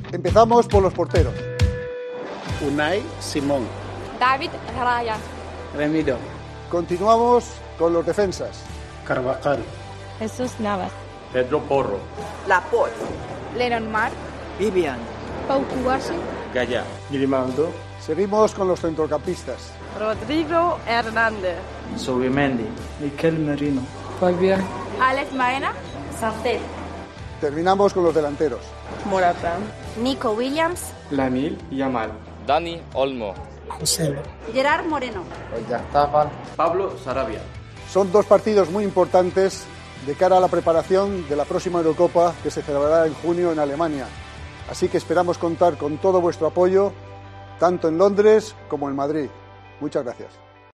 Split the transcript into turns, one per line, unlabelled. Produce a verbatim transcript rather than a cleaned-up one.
Empezamos por los porteros.
Unai Simón.
David Raya.
Remiro.
Continuamos con los defensas.
Carvajal.
Jesús Navas.
Pedro Porro.
Laporte.
Lennon Mar.
Vivian.
Pau Cubarsí.
Gaya.
Grimaldo.
Seguimos con los centrocampistas.
Rodrigo Hernández.
Zubimendi. Miquel Merino.
Fabián.
Alex Maena.
Sartel.
Terminamos con los delanteros.
Morata.
Nico Williams.
Lamil Yamal.
Dani Olmo.
José.
Gerard Moreno.
Pablo Sarabia.
Son dos partidos muy importantes de cara a la preparación de la próxima Eurocopa que se celebrará en junio en Alemania. Así que esperamos contar con todo vuestro apoyo, tanto en Londres como en Madrid. Muchas gracias.